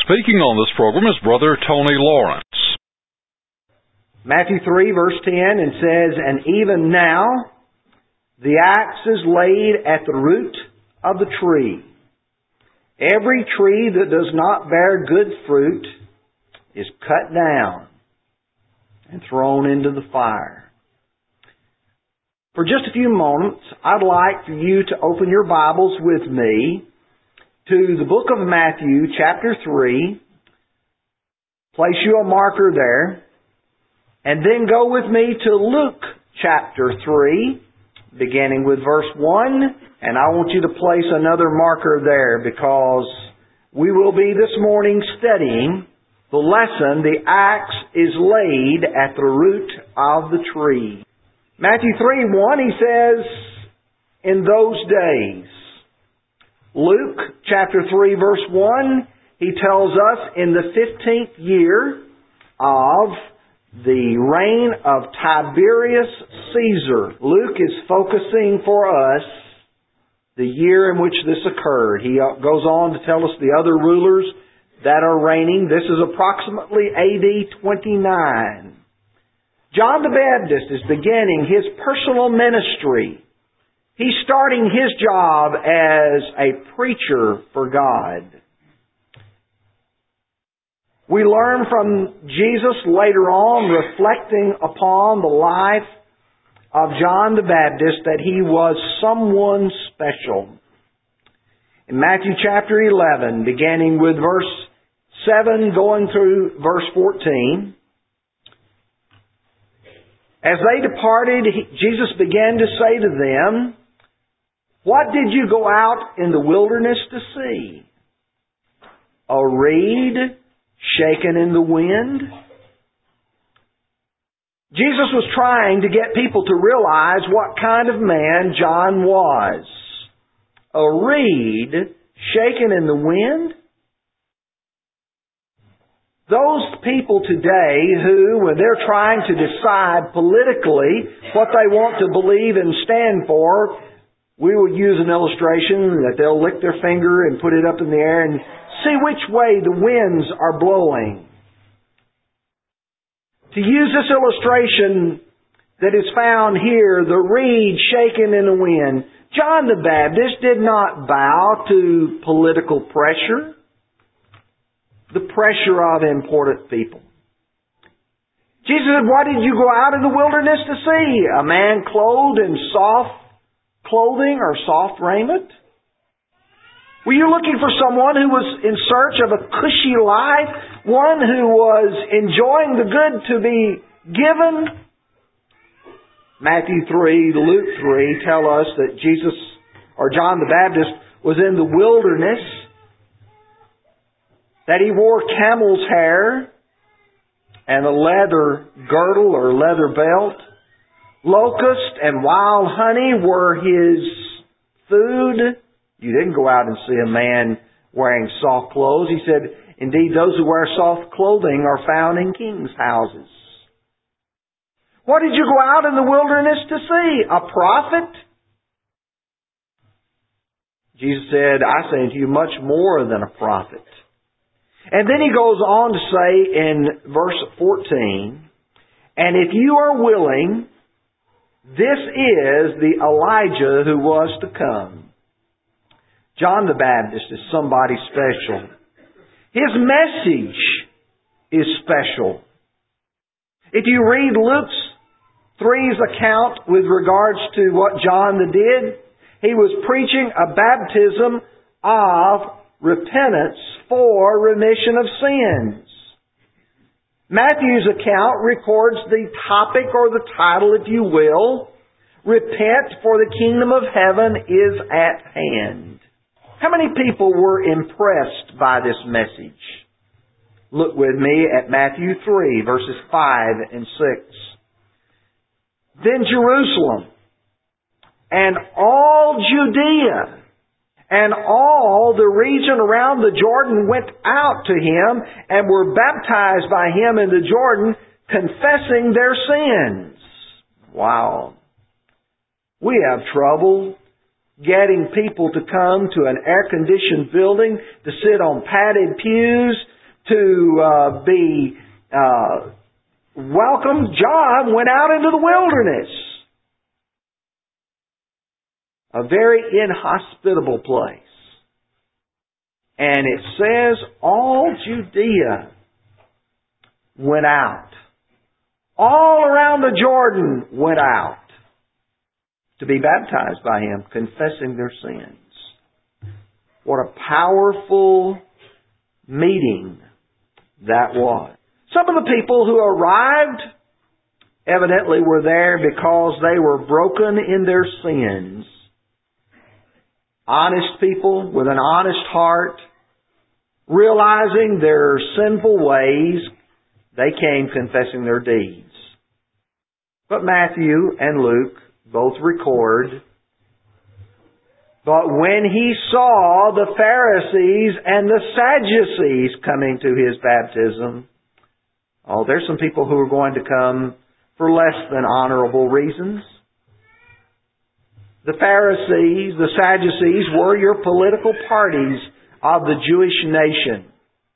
Speaking on this program is Brother Tony Lawrence. Matthew 3 verse 10 and says, "And even now the axe is laid at the root of the tree. Every tree that does not bear good fruit is cut down and thrown into the fire." For just a few moments, I'd like for you to open your Bibles with me to the book of Matthew, chapter 3. Place you a marker there. And then go with me to Luke, chapter 3, beginning with verse 1. And I want you to place another marker there because we will be this morning studying the lesson, "The axe is laid at the root of the tree." Matthew 3:1, he says, "In those days." Luke chapter 3 verse 1, he tells us in the 15th year of the reign of Tiberius Caesar. Luke is focusing for us the year in which this occurred. He goes on to tell us the other rulers that are reigning. This is approximately AD 29. John the Baptist is beginning his personal ministry. He's starting his job as a preacher for God. We learn from Jesus later on, reflecting upon the life of John the Baptist, that he was someone special. In Matthew chapter 11, beginning with verse 7, going through verse 14, as they departed, Jesus began to say to them, "What did you go out in the wilderness to see? A reed shaken in the wind?" Jesus was trying to get people to realize what kind of man John was. A reed shaken in the wind? Those people today who, when they're trying to decide politically what they want to believe and stand for, we would use an illustration that they'll lick their finger and put it up in the air and see which way the winds are blowing. To use this illustration that is found here, the reed shaken in the wind, John the Baptist did not bow to political pressure, the pressure of important people. Jesus said, "Why did you go out in the wilderness to see? A man clothed in soft clothing or soft raiment? Were you looking for someone who was in search of a cushy life? One who was enjoying the good to be given?" Matthew 3, Luke 3 tell us that Jesus, or John the Baptist, was in the wilderness, that he wore camel's hair and a leather girdle or leather belt. Locust and wild honey were his food. You didn't go out and see a man wearing soft clothes. He said, "Indeed, those who wear soft clothing are found in kings' houses." What did you go out in the wilderness to see? A prophet? Jesus said, "I say unto you much more than a prophet." And then he goes on to say in verse 14, "And if you are willing, this is the Elijah who was to come." John the Baptist is somebody special. His message is special. If you read Luke 3's account with regards to what John did, he was preaching a baptism of repentance for remission of sins. Matthew's account records the topic or the title, if you will, "Repent, for the kingdom of heaven is at hand." How many people were impressed by this message? Look with me at Matthew 3, verses 5 and 6. "Then Jerusalem and all Judea and all the region around the Jordan went out to him and were baptized by him in the Jordan, confessing their sins." Wow. We have trouble getting people to come to an air-conditioned building, to sit on padded pews, to be welcomed, John went out into the wilderness. A very inhospitable place. And it says all Judea went out. All around the Jordan went out to be baptized by him, confessing their sins. What a powerful meeting that was. Some of the people who arrived evidently were there because they were broken in their sins. Honest people with an honest heart, realizing their sinful ways, they came confessing their deeds. But Matthew and Luke both record, but when he saw the Pharisees and the Sadducees coming to his baptism, there's some people who are going to come for less than honorable reasons. The Pharisees, the Sadducees were your political parties of the Jewish nation.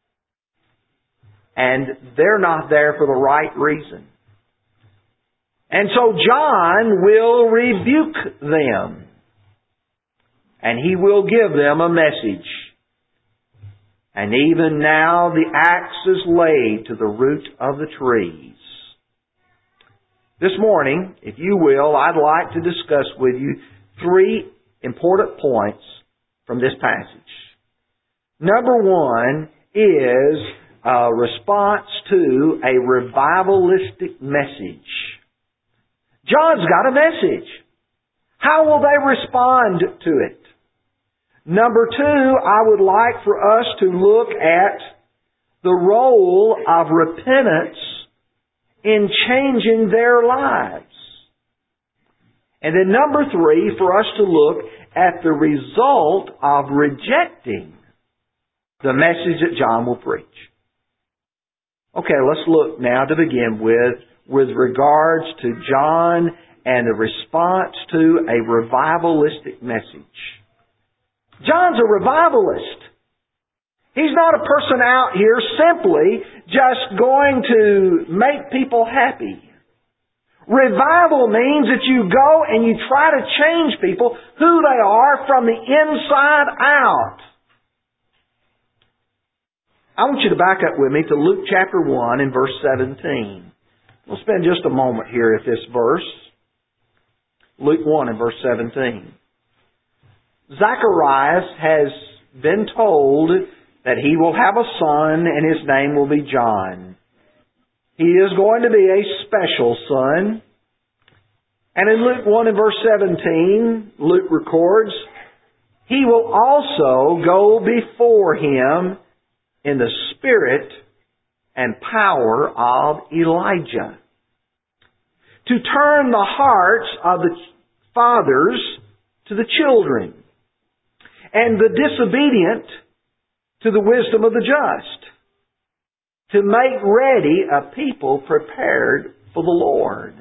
And they're not there for the right reason. And so John will rebuke them. And he will give them a message. And even now the axe is laid to the root of the trees. This morning, if you will, I'd like to discuss with you 3 important points from this passage. Number 1 is a response to a revivalistic message. John's got a message. How will they respond to it? Number 2, I would like for us to look at the role of repentance in changing their lives. And then number 3, for us to look at the result of rejecting the message that John will preach. Okay, let's look now to begin with regards to John and the response to a revivalistic message. John's a revivalist. He's not a person out here simply just going to make people happy. Revival means that you go and you try to change people who they are from the inside out. I want you to back up with me to Luke chapter 1 and verse 17. We'll spend just a moment here at this verse. Luke 1 and verse 17. Zacharias has been told that he will have a son and his name will be John. He is going to be a special son. And in Luke 1 and verse 17, Luke records, he will also go before him in the spirit and power of Elijah, to turn the hearts of the fathers to the children, and the disobedient to the wisdom of the just, to make ready a people prepared for the Lord.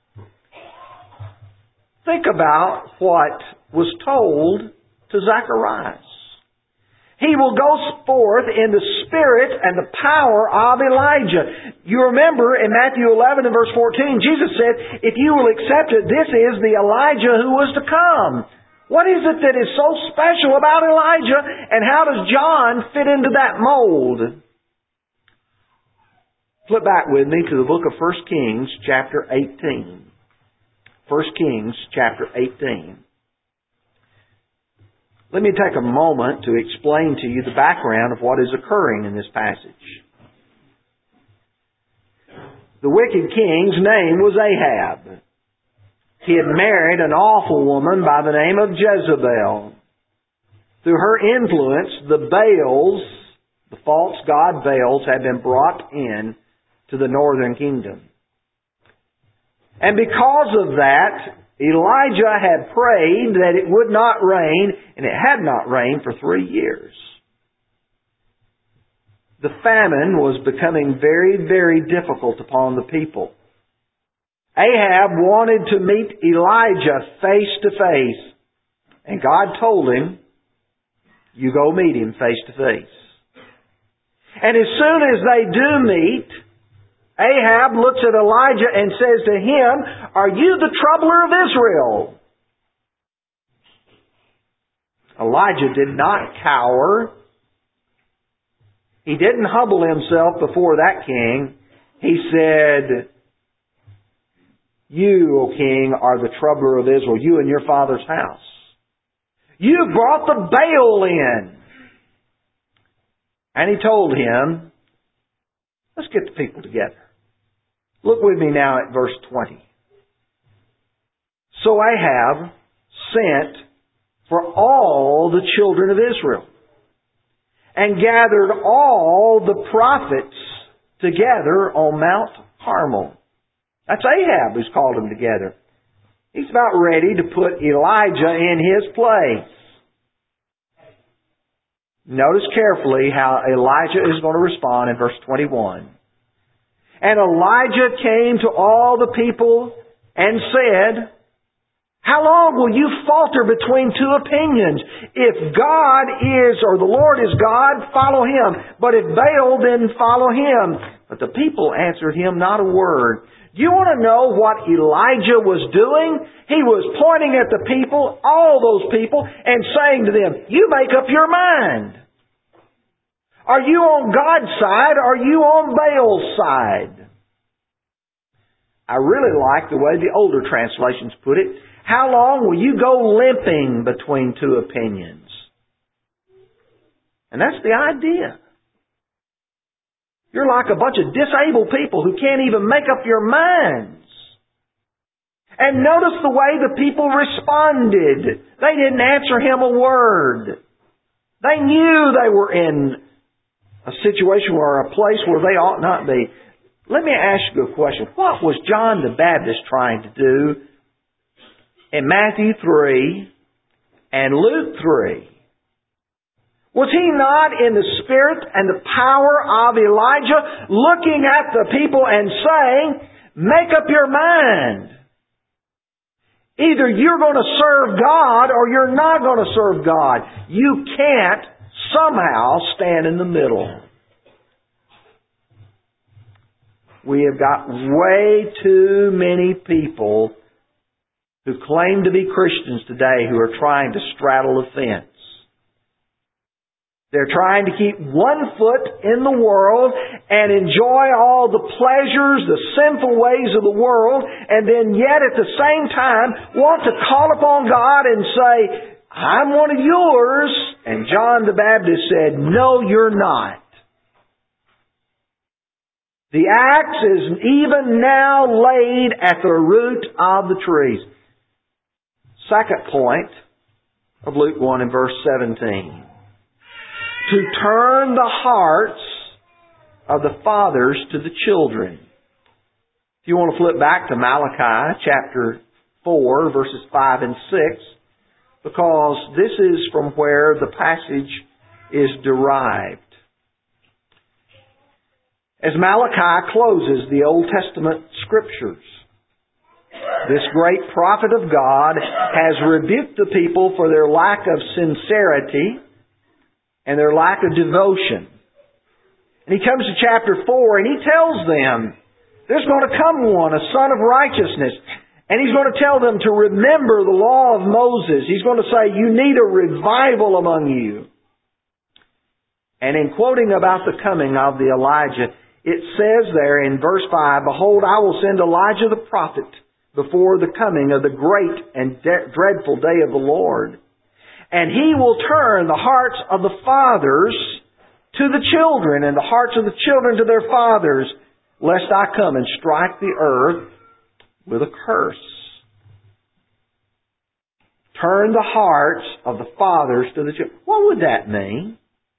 Think about what was told to Zacharias. He will go forth in the spirit and the power of Elijah. You remember in Matthew 11 and verse 14, Jesus said, if you will accept it, this is the Elijah who was to come. What is it that is so special about Elijah, and how does John fit into that mold? Flip back with me to the book of 1 Kings chapter 18. 1 Kings chapter 18. Let me take a moment to explain to you the background of what is occurring in this passage. The wicked king's name was Ahab. He had married an awful woman by the name of Jezebel. Through her influence, the Baals, the false god Baals, had been brought in to the northern kingdom. And because of that, Elijah had prayed that it would not rain, and it had not rained for 3 years. The famine was becoming very, very difficult upon the people. Ahab wanted to meet Elijah face to face, and God told him, you go meet him face to face. And as soon as they do meet, Ahab looks at Elijah and says to him, "Are you the troubler of Israel?" Elijah did not cower. He didn't humble himself before that king. He said, "You, O king, are the troubler of Israel, you and your father's house. You brought the Baal in." And he told him, "Let's get the people together." Look with me now at verse 20. So Ahab sent for all the children of Israel and gathered all the prophets together on Mount Carmel. That's Ahab who's called them together. He's about ready to put Elijah in his place. Notice carefully how Elijah is going to respond in verse 21. And Elijah came to all the people and said, "How long will you falter between two opinions? If God is, or the Lord is God, follow Him. But if Baal, then follow him." But the people answered him not a word. Do you want to know what Elijah was doing? He was pointing at the people, all those people, and saying to them, "You make up your mind. Are you on God's side? Or are you on Baal's side?" I really like the way the older translations put it. How long will you go limping between two opinions? And that's the idea. You're like a bunch of disabled people who can't even make up your minds. And notice the way the people responded. They didn't answer him a word. They knew they were in a situation or a place where they ought not be. Let me ask you a question. What was John the Baptist trying to do in Matthew 3 and Luke 3? Was he not in the spirit and the power of Elijah, looking at the people and saying, "Make up your mind. Either you're going to serve God or you're not going to serve God. You can't somehow stand in the middle." We have got way too many people who claim to be Christians today who are trying to straddle the fence. They're trying to keep one foot in the world and enjoy all the pleasures, the sinful ways of the world, and then yet at the same time want to call upon God and say, "I'm one of yours." And John the Baptist said, "No, you're not. The axe is even now laid at the root of the trees." Second point of Luke 1 and verse 17. To turn the hearts of the fathers to the children. If you want to flip back to Malachi chapter 4 verses 5 and 6, because this is from where the passage is derived. As Malachi closes the Old Testament Scriptures, this great prophet of God has rebuked the people for their lack of sincerity and their lack of devotion. And he comes to chapter 4 and he tells them, there's going to come one, a son of righteousness, and he's going to tell them to remember the law of Moses. He's going to say, you need a revival among you. And in quoting about the coming of the Elijah, it says there in verse 5, "Behold, I will send Elijah the prophet before the coming of the great and dreadful day of the Lord. And he will turn the hearts of the fathers to the children, and the hearts of the children to their fathers, lest I come and strike the earth with a curse." Turn the hearts of the fathers to the children. What would that mean?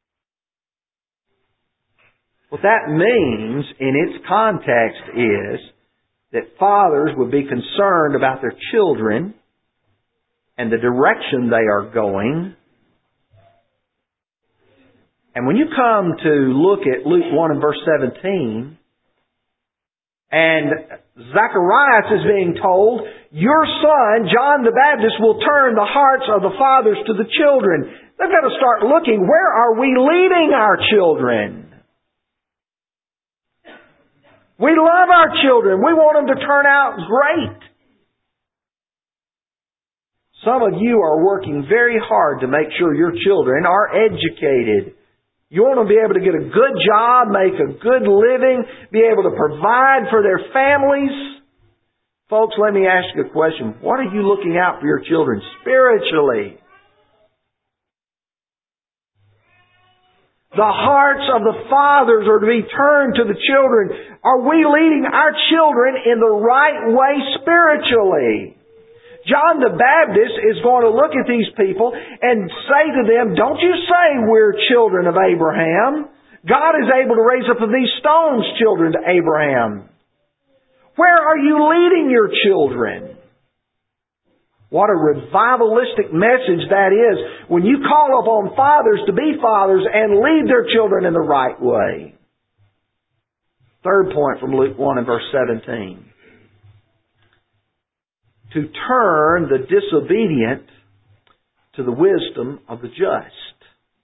What that means in its context is that fathers would be concerned about their children and the direction they are going. And when you come to look at Luke 1 and verse 17, and Zacharias is being told, your son, John the Baptist, will turn the hearts of the fathers to the children. They've got to start looking, where are we leading our children? We love our children. We want them to turn out great. Some of you are working very hard to make sure your children are educated. You want them to be able to get a good job, make a good living, be able to provide for their families. Folks, let me ask you a question. What are you looking out for your children spiritually? The hearts of the fathers are to be turned to the children. Are we leading our children in the right way spiritually? John the Baptist is going to look at these people and say to them, don't you say we're children of Abraham. God is able to raise up of these stones children to Abraham. Where are you leading your children? What a revivalistic message that is when you call upon fathers to be fathers and lead their children in the right way. Third point from Luke 1 and verse 17. To turn the disobedient to the wisdom of the just.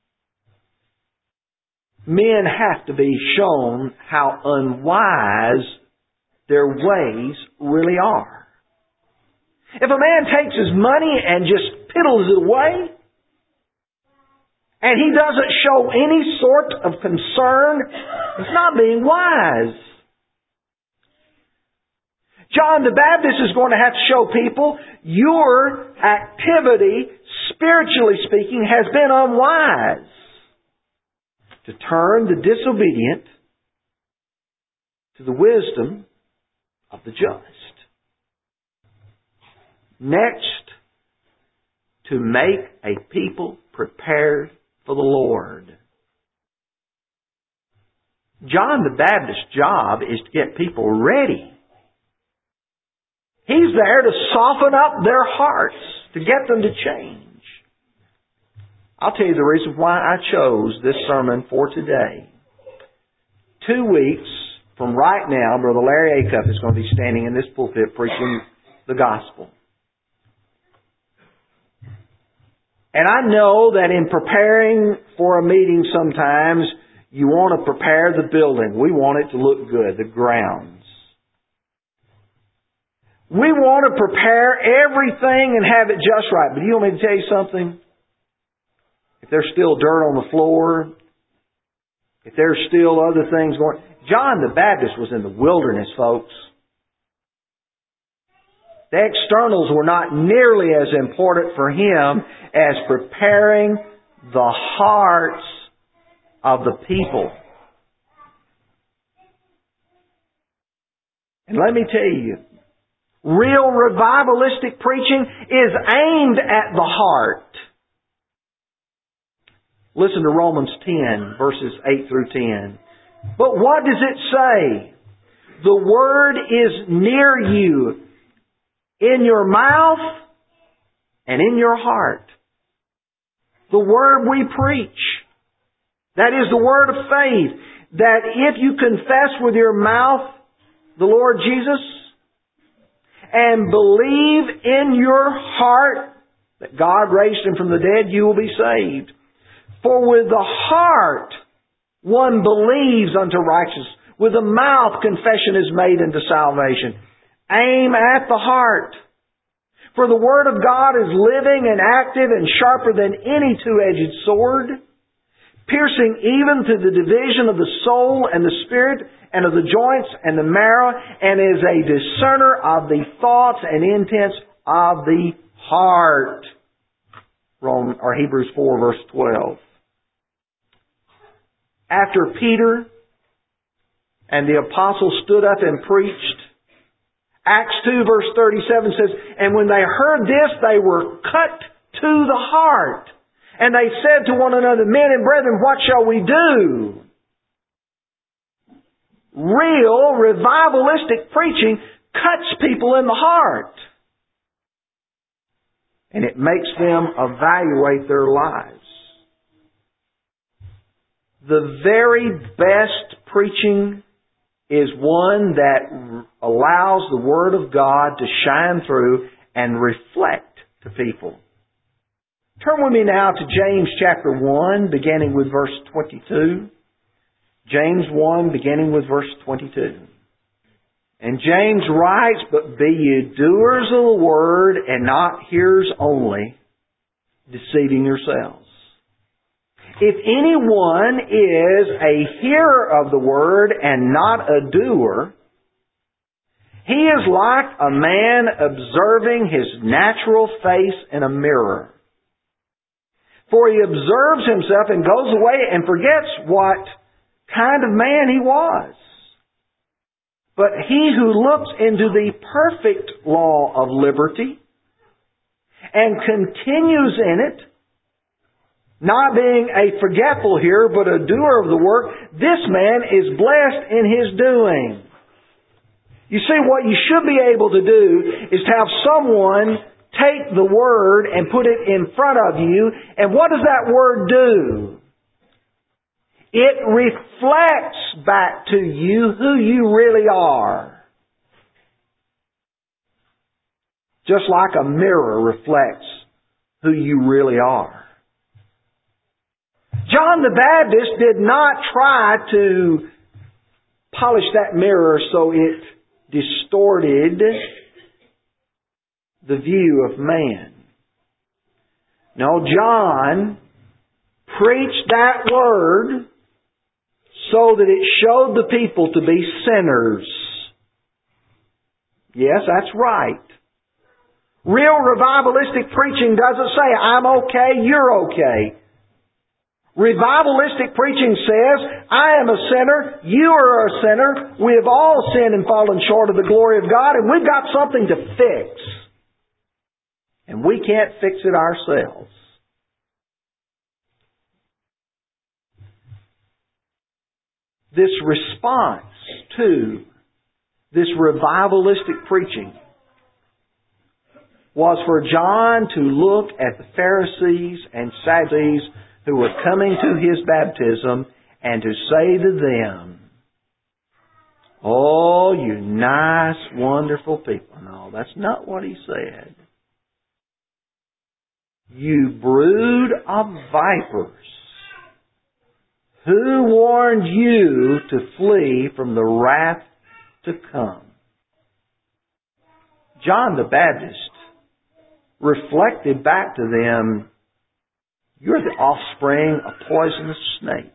Men have to be shown how unwise their ways really are. If a man takes his money and just piddles it away, and he doesn't show any sort of concern, he's not being wise. John the Baptist is going to have to show people your activity, spiritually speaking, has been unwise. To turn the disobedient to the wisdom of the just. Next, to make a people prepared for the Lord. John the Baptist's job is to get people ready. He's there to soften up their hearts, to get them to change. I'll tell you the reason why I chose this sermon for today. 2 weeks from right now, Brother Larry Acuff is going to be standing in this pulpit preaching the gospel. And I know that in preparing for a meeting sometimes, you want to prepare the building. We want it to look good, the grounds. We want to prepare everything and have it just right. But you want me to tell you something? If there's still dirt on the floor, if there's still other things going... John the Baptist was in the wilderness, folks. The externals were not nearly as important for him as preparing the hearts of the people. And let me tell you, real revivalistic preaching is aimed at the heart. Listen to Romans 10, verses 8 through 10. But what does it say? The Word is near you, in your mouth and in your heart. The Word we preach. That is the Word of faith. That if you confess with your mouth the Lord Jesus and believe in your heart that God raised Him from the dead, you will be saved. For with the heart one believes unto righteousness. With the mouth confession is made unto salvation. Aim at the heart. For the Word of God is living and active and sharper than any two-edged sword, piercing even to the division of the soul and the spirit and of the joints and the marrow, and is a discerner of the thoughts and intents of the heart. Hebrews 4 verse 12. After Peter and the apostles stood up and preached, Acts 2 verse 37 says, and when they heard this, they were cut to the heart. And they said to one another, men and brethren, what shall we do? Real revivalistic preaching cuts people in the heart. And it makes them evaluate their lives. The very best preaching is one that allows the Word of God to shine through and reflect to people. Turn with me now to James chapter 1, beginning with verse 22. James 1, beginning with verse 22. And James writes, "But be ye doers of the word, and not hearers only, deceiving yourselves. If anyone is a hearer of the word and not a doer, he is like a man observing his natural face in a mirror. For he observes himself and goes away and forgets what kind of man he was. But he who looks into the perfect law of liberty and continues in it, not being a forgetful hearer, but a doer of the work, this man is blessed in his doing." You see, what you should be able to do is to have someone take the Word and put it in front of you, and what does that Word do? It reflects back to you who you really are. Just like a mirror reflects who you really are. John the Baptist did not try to polish that mirror so it distorted the view of man. No, John preached that word so that it showed the people to be sinners. Yes, that's right. Real revivalistic preaching doesn't say, "I'm okay, you're okay." Revivalistic preaching says, "I am a sinner, you are a sinner, we have all sinned and fallen short of the glory of God, and we've got something to fix. And we can't fix it ourselves." This response to this revivalistic preaching was for John to look at the Pharisees and Sadducees who were coming to his baptism and to say to them, "Oh, you nice, wonderful people." No, that's not what he said. "You brood of vipers, who warned you to flee from the wrath to come?" John the Baptist reflected back to them, "You're the offspring of poisonous snakes."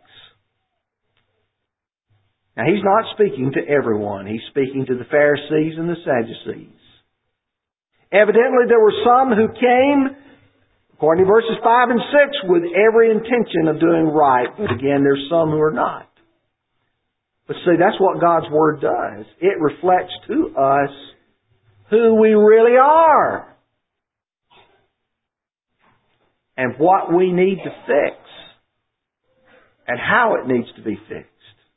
Now, he's not speaking to everyone. He's speaking to the Pharisees and the Sadducees. Evidently, there were some who came, according to verses 5 and 6, with every intention of doing right. But again, there's some who are not. But see, that's what God's Word does. It reflects to us who we really are and what we need to fix and how it needs to be fixed.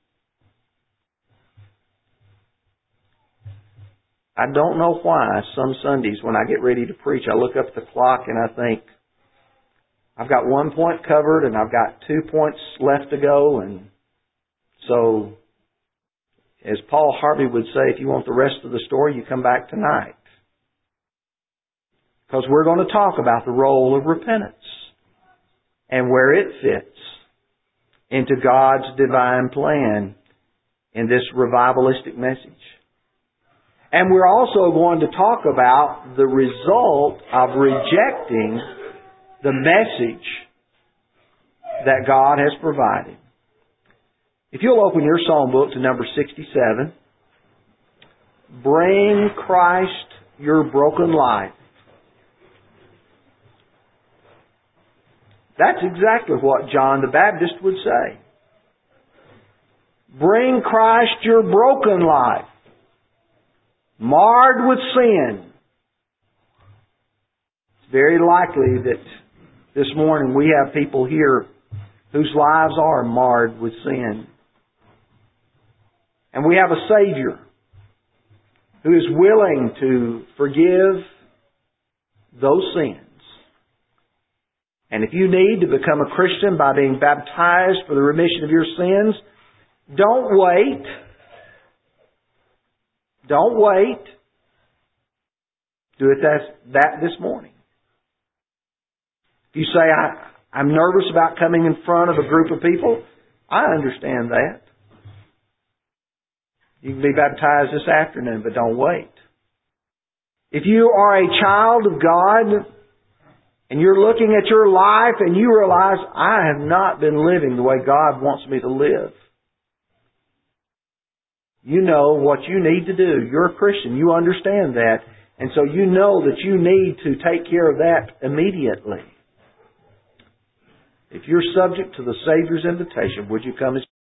I don't know why some Sundays when I get ready to preach, I look up at the clock and I think, I've got 1 point covered and I've got 2 points left to go. And so, as Paul Harvey would say, if you want the rest of the story, you come back tonight. Because we're going to talk about the role of repentance and where it fits into God's divine plan in this revivalistic message. And we're also going to talk about the result of rejecting the message that God has provided. If you'll open your psalm book to number 67, "Bring Christ your broken life." That's exactly what John the Baptist would say. Bring Christ your broken life, marred with sin. It's very likely that this morning we have people here whose lives are marred with sin. And we have a Savior who is willing to forgive those sins. And if you need to become a Christian by being baptized for the remission of your sins, don't wait. Don't wait. Do it that this morning. If you say, I'm nervous about coming in front of a group of people, I understand that. You can be baptized this afternoon, but don't wait. If you are a child of God and you're looking at your life and you realize, I have not been living the way God wants me to live, you know what you need to do. You're a Christian. You understand that. And so you know that you need to take care of that immediately. If you're subject to the Savior's invitation, would you come as